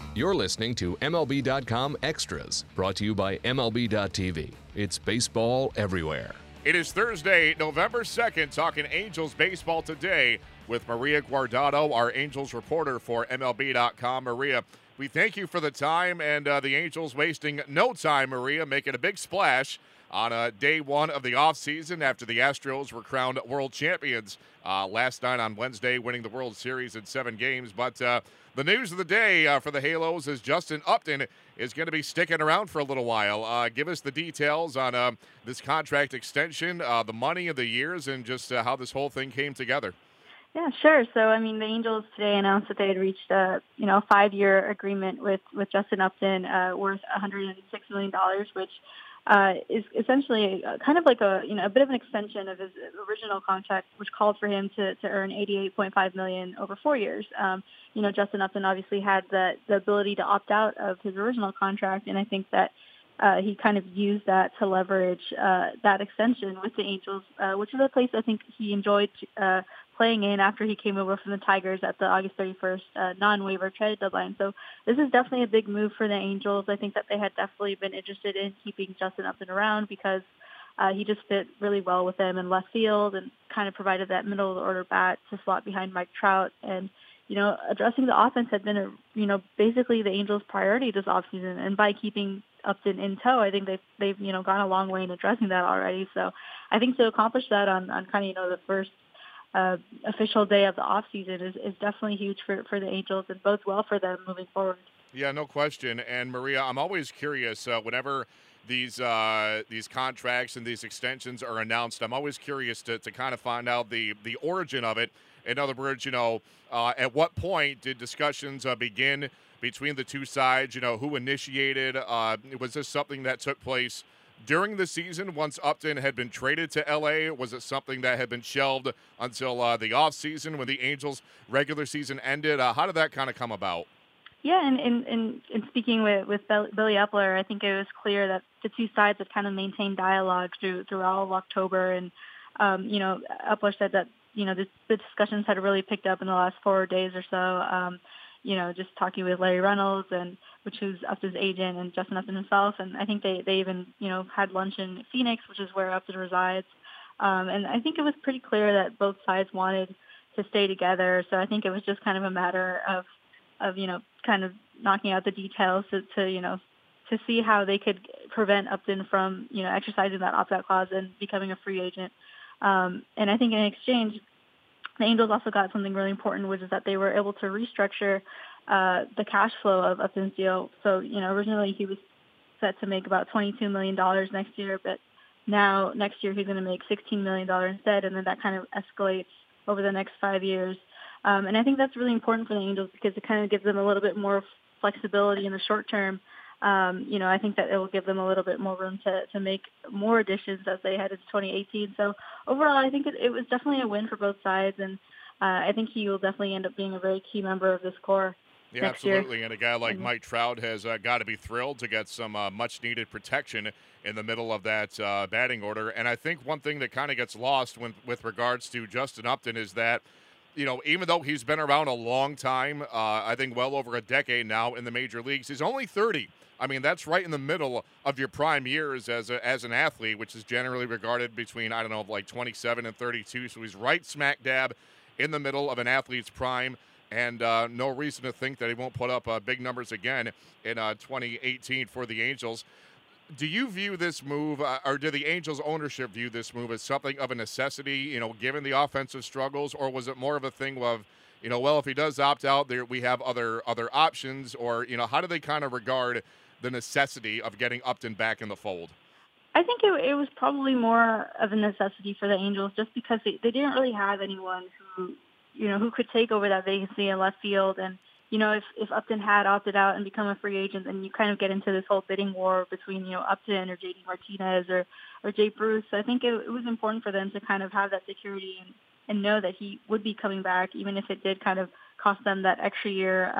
You're listening to MLB.com Extras, brought to you by MLB.tv. It's baseball everywhere. It is Thursday, November 2nd, talking Angels baseball today with Maria Guardado, our Angels reporter for MLB.com. Maria, we thank you for the time, and the Angels wasting no time, Maria, making a big splash on day one of the offseason after the Astros were crowned world champions last night on Wednesday, winning the World Series in 7 games. But the news of the day for the Halos is Justin Upton is going to be sticking around for a little while. Give us the details on this contract extension, the money of the years, and just how this whole thing came together. Yeah, sure. So, I mean, the Angels today announced that they had reached a 5-year agreement with Justin Upton worth $106 million, which is essentially kind of like a bit of an extension of his original contract, which called for him to earn $88.5 million over 4 years. Justin Upton obviously had the ability to opt out of his original contract, and I think that he kind of used that to leverage that extension with the Angels, which is a place I think he enjoyed playing in after he came over from the Tigers at the August 31st non-waiver trade deadline. So this is definitely a big move for the Angels. I think that they had definitely been interested in keeping Justin Upton around because he just fit really well with them in left field and kind of provided that middle of the order bat to slot behind Mike Trout. And addressing the offense had been basically the Angels' priority this offseason. And by keeping Upton in tow, I think they've gone a long way in addressing that already. So I think to accomplish that on kind of the first official day of the offseason is definitely huge for the Angels and bodes well for them moving forward. Yeah, no question. And Maria, I'm always curious whenever these contracts and these extensions are announced. I'm always curious to kind of find out the origin of it. In other words, at what point did discussions begin between the two sides? Who initiated? Was this something that took place during the season once Upton had been traded to L.A.? Was it something that had been shelved until the offseason when the Angels' regular season ended? How did that kind of come about? Yeah, and in speaking with Billy Epler, I think it was clear that the two sides had kind of maintained dialogue through all of October. And, Epler said that, the discussions had really picked up in the last 4 days or so, just talking with Larry Reynolds, which was Upton's agent, and Justin Upton himself. And I think they even, had lunch in Phoenix, which is where Upton resides. And I think it was pretty clear that both sides wanted to stay together. So I think it was just kind of a matter of kind of knocking out the details to see how they could prevent Upton from, exercising that opt-out clause and becoming a free agent. And I think in exchange, the Angels also got something really important, which is that they were able to restructure the cash flow of Upton's deal. So, originally he was set to make about $22 million next year, but now next year he's going to make $16 million instead, and then that kind of escalates over the next 5 years. And I think that's really important for the Angels because it kind of gives them a little bit more flexibility in the short term. I think that it will give them a little bit more room to make more additions as they head into 2018. So overall, I think it was definitely a win for both sides, and I think he will definitely end up being a very key member of this core. Yeah, absolutely. And a guy like Mike Trout has got to be thrilled to get some much-needed protection in the middle of that batting order. And I think one thing that kind of gets lost with regards to Justin Upton is that, even though he's been around a long time, I think well over a decade now in the major leagues, he's only 30. I mean, that's right in the middle of your prime years as an athlete, which is generally regarded between, like 27 and 32. So he's right smack dab in the middle of an athlete's prime, and no reason to think that he won't put up big numbers again in 2018 for the Angels. Do you view this move, or do the Angels ownership view this move as something of a necessity, given the offensive struggles, or was it more of a thing of, if he does opt out, we have other options, or, how do they kind of regard the necessity of getting Upton back in the fold? I think it was probably more of a necessity for the Angels just because they didn't really have anyone who could take over that vacancy in left field. And, if Upton had opted out and become a free agent, then you kind of get into this whole bidding war between, Upton or JD Martinez or Jay Bruce. So I think it was important for them to kind of have that security and know that he would be coming back, even if it did kind of cost them that extra year,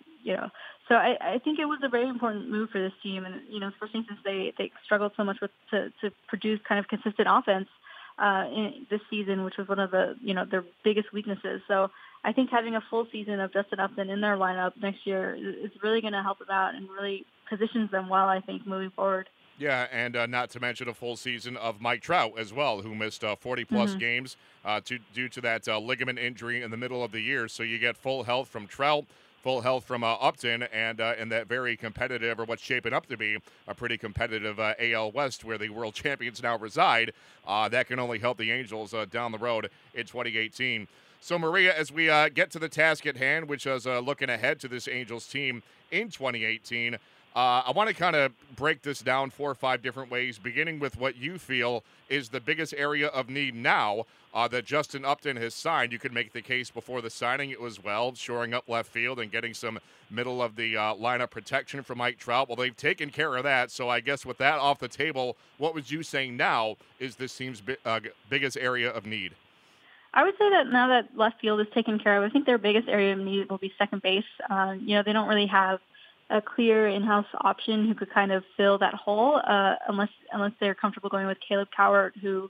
So I think it was a very important move for this team. And, especially since they struggled so much to produce kind of consistent offense, this season, which was one of the their biggest weaknesses. So I think having a full season of Justin Upton in their lineup next year is really going to help them out and really positions them well, I think, moving forward. Yeah, and not to mention a full season of Mike Trout as well, who missed 40-plus games due to that ligament injury in the middle of the year. So you get full health from Trout, full health from Upton, and in that very competitive, or what's shaping up to be a pretty competitive AL West, where the world champions now reside. That can only help the Angels down the road in 2018. So, Maria, as we get to the task at hand, which is looking ahead to this Angels team in 2018, I want to kind of break this down 4 or 5 different ways, beginning with what you feel is the biggest area of need now that Justin Upton has signed. You could make the case before the signing it was, well, shoring up left field and getting some middle of the lineup protection from Mike Trout. Well, they've taken care of that. So I guess with that off the table, what was you saying now is this team's biggest area of need? I would say that now that left field is taken care of, I think their biggest area of need will be second base. They don't really have a clear in-house option who could kind of fill that hole, unless they're comfortable going with Caleb Cowart, who,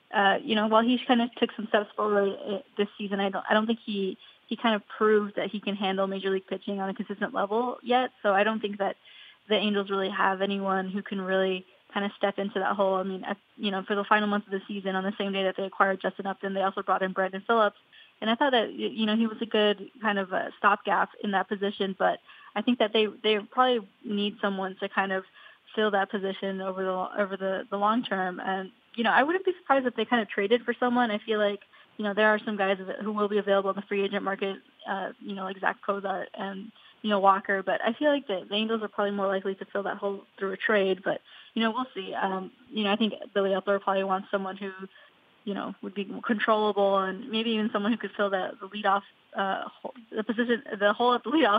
while he kind of took some steps forward this season, I don't think he kind of proved that he can handle major league pitching on a consistent level yet. So I don't think that the Angels really have anyone who can really kind of step into that hole. I mean, for the final month of the season, on the same day that they acquired Justin Upton, they also brought in Brandon Phillips. And I thought that, he was a good kind of a stopgap in that position, but I think that they probably need someone to kind of fill that position over the long term. And, I wouldn't be surprised if they kind of traded for someone. I feel like, there are some guys who will be available in the free agent market, like Zach Cozart and, Walker. But I feel like the Angels are probably more likely to fill that hole through a trade. But, we'll see. I think Billy Eppler probably wants someone who, would be controllable and maybe even someone who could fill the leadoff, the hole at the leadoff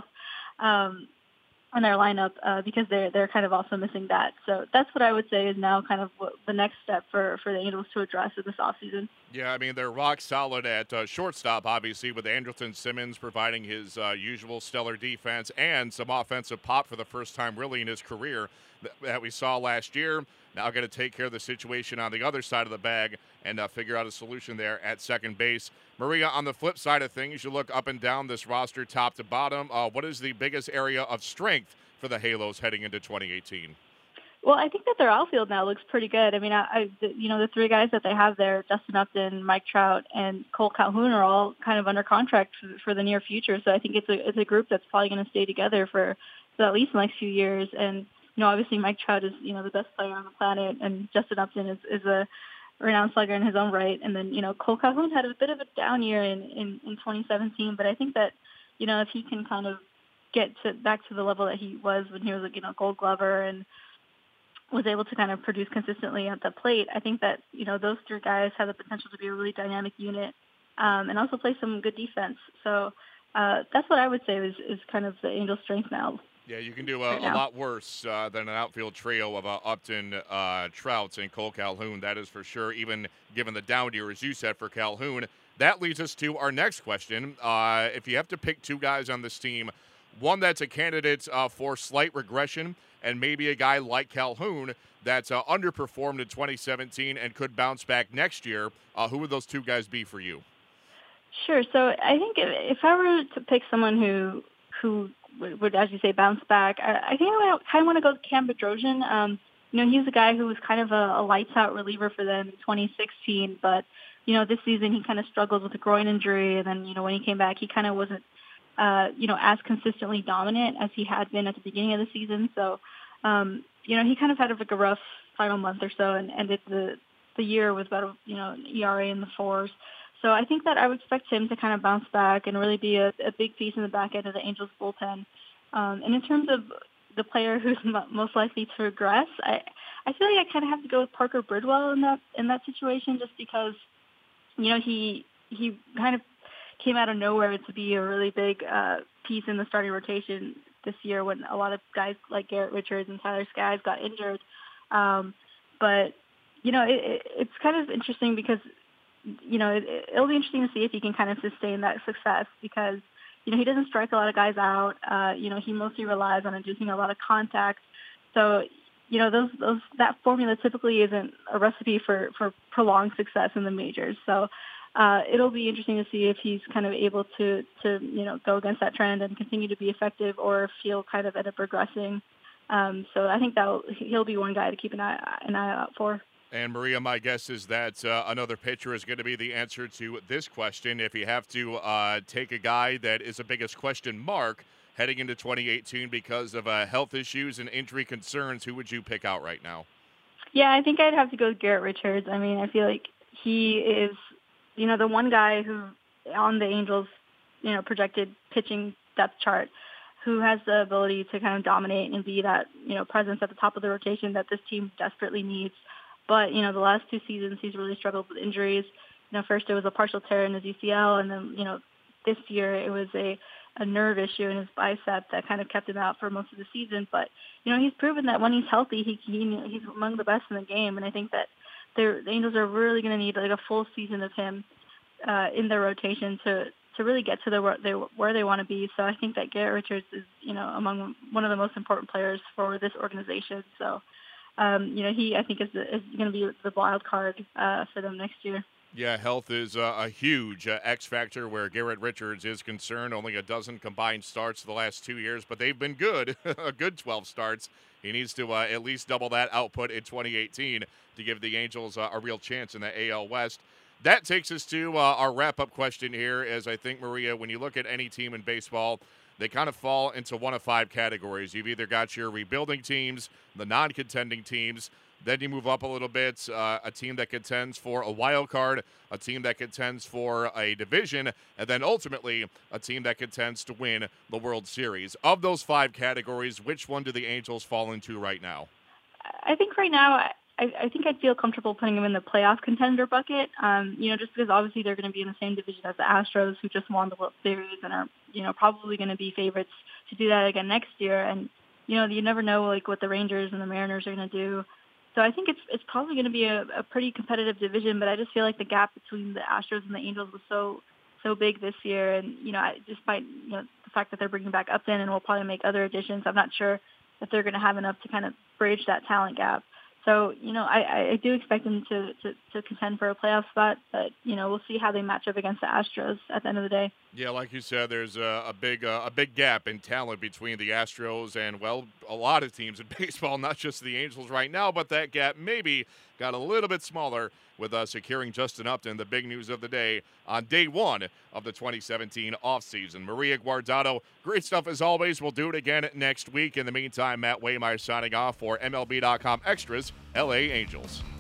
on their lineup because they're kind of also missing that. So that's what I would say is now kind of the next step for the Angels to address in this offseason. Yeah, I mean, they're rock solid at shortstop, obviously, with Andrelton Simmons providing his usual stellar defense and some offensive pop for the first time really in his career that we saw last year. Now going to take care of the situation on the other side of the bag and figure out a solution there at second base. Maria, on the flip side of things, you look up and down this roster top to bottom. What is the biggest area of strength for the Halos heading into 2018? Well, I think that their outfield now looks pretty good. I mean, the 3 guys that they have there, Justin Upton, Mike Trout, and Cole Calhoun, are all kind of under contract for the near future. So I think it's a group that's probably going to stay together for at least the next few years. And obviously Mike Trout is the best player on the planet, and Justin Upton is a renowned slugger in his own right. And then Cole Calhoun had a bit of a down year in 2017, but I think that if he can kind of get back to the level that he was when he was a Gold Glover and was able to kind of produce consistently at the plate, I think that, those 3 guys have the potential to be a really dynamic unit and also play some good defense. So that's what I would say is kind of the Angels' strength now. Yeah, you can do a lot worse than an outfield trio of Upton, Trout, and Cole Calhoun. That is for sure, even given the down year, as you said, for Calhoun. That leads us to our next question. If you have to pick 2 guys on this team, one that's a candidate for slight regression, and maybe a guy like Calhoun that's underperformed in 2017 and could bounce back next year, who would those 2 guys be for you? Sure. So I think if I were to pick someone who would, as you say, bounce back, I think I kind of want to go with Cam Bedrosian. He's a guy who was kind of a lights-out reliever for them in 2016, but, this season he kind of struggled with a groin injury, and then, when he came back, he kind of wasn't, as consistently dominant as he had been at the beginning of the season. So, he kind of had a rough final month or so and ended the year with about, an ERA in the 4s. So I think that I would expect him to kind of bounce back and really be a big piece in the back end of the Angels bullpen. And in terms of the player who's most likely to regress, I feel like I kind of have to go with Parker Bridwell in that situation, just because, he kind of came out of nowhere to be a really big piece in the starting rotation this year when a lot of guys like Garrett Richards and Tyler Skaggs got injured. But it's kind of interesting because it'll be interesting to see if he can kind of sustain that success because, he doesn't strike a lot of guys out. He mostly relies on inducing a lot of contact. So, that formula typically isn't a recipe for prolonged success in the majors. So it'll be interesting to see if he's kind of able to go against that trend and continue to be effective, or if he'll kind of end up regressing. So I think he'll be one guy to keep an eye out for. And Maria, my guess is that another pitcher is going to be the answer to this question. If you have to take a guy that is the biggest question mark heading into 2018 because of health issues and injury concerns, who would you pick out right now? Yeah, I think I'd have to go with Garrett Richards. I mean, I feel like he is, the one guy who on the Angels, projected pitching depth chart, who has the ability to kind of dominate and be that, presence at the top of the rotation that this team desperately needs. But, the last 2 seasons, he's really struggled with injuries. First it was a partial tear in his UCL, and then, this year it was a nerve issue in his bicep that kind of kept him out for most of the season. But, he's proven that when he's healthy, he's among the best in the game. And I think that the Angels are really going to need like a full season of him in their rotation to really get to where they want to be. So I think that Garrett Richards is, among one of the most important players for this organization. So, he, I think, is going to be the wild card for them next year. Yeah, health is a huge X factor where Garrett Richards is concerned. Only a dozen combined starts the last 2 years, but they've been good, a good 12 starts. He needs to at least double that output in 2018 to give the Angels a real chance in the AL West. That takes us to our wrap-up question here, as I think, Maria, when you look at any team in baseball, they kind of fall into one of 5 categories. You've either got your rebuilding teams, the non-contending teams, then you move up a little bit, a team that contends for a wild card, a team that contends for a division, and then ultimately a team that contends to win the World Series. Of those 5 categories, which one do the Angels fall into right now? I think right now, I think I'd feel comfortable putting them in the playoff contender bucket, just because obviously they're going to be in the same division as the Astros, who just won the World Series and are, probably going to be favorites to do that again next year. And, you never know, like, what the Rangers and the Mariners are going to do. So I think it's probably going to be a pretty competitive division, but I just feel like the gap between the Astros and the Angels was so big this year. And, despite, the fact that they're bringing back Upton and will probably make other additions, I'm not sure if they're going to have enough to kind of bridge that talent gap. So, I do expect them to contend for a playoff spot, but, we'll see how they match up against the Astros at the end of the day. Yeah, like you said, there's a big gap in talent between the Astros and, well, a lot of teams in baseball, not just the Angels right now, but that gap maybe got a little bit smaller with securing Justin Upton, the big news of the day on day 1 of the 2017 offseason. Maria Guardado, great stuff as always. We'll do it again next week. In the meantime, Matt Waymire signing off for MLB.com Extras, LA Angels.